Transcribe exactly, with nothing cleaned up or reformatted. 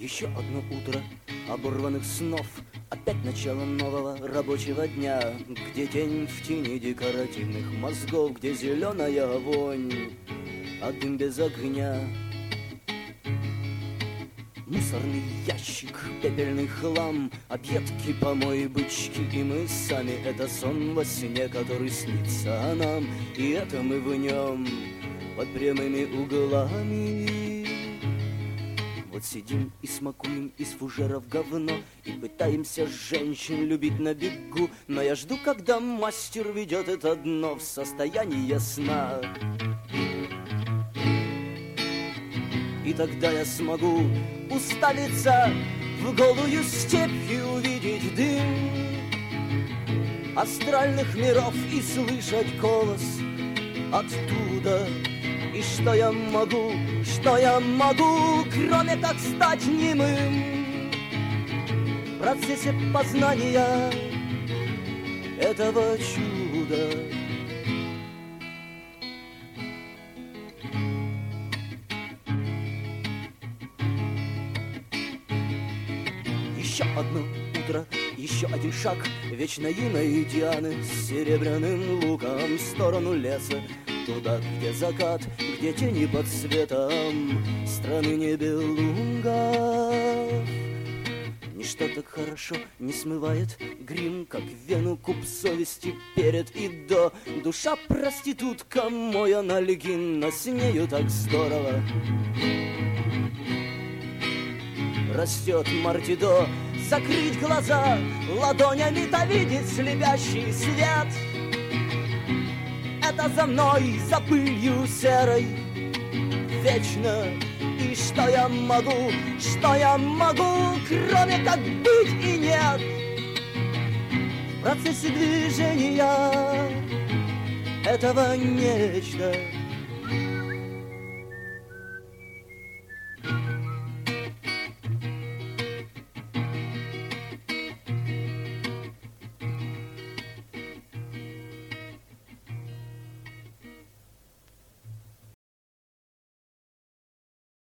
Еще одно утро оборванных снов, опять начало нового рабочего дня, где день в тени декоративных мозгов, где зеленая вонь, а дым без огня. Мусорный ящик, пепельный хлам, объедки, помои, бычки и мы сами. Это сон во сне, который снится нам, и это мы в нем под прямыми углами. Вот сидим и смакуем из фужеров говно и пытаемся женщин любить на бегу, но я жду, когда мастер ведет это дно в состояние сна. И тогда я смогу уставиться в голую степь и увидеть дым астральных миров и слышать голос оттуда. И что я могу, что я могу, кроме как стать немым в процессе познания этого чуда. Еще одно утро, еще один шаг вечно юной Дианы с серебряным луком в сторону леса, туда, где закат, где тени под светом страны Нибелунгов. Ничто так хорошо не смывает грим, как вену куб совести перед и до. Душа проститутка, мой анальгин, но с нею так здорово. Растет мартидо, закрыть глаза ладонями-то видеть слепящий свет. Это за мной, за пылью серой вечно. И что я могу, что я могу, кроме как быть и нет в процессе движения этого нечто.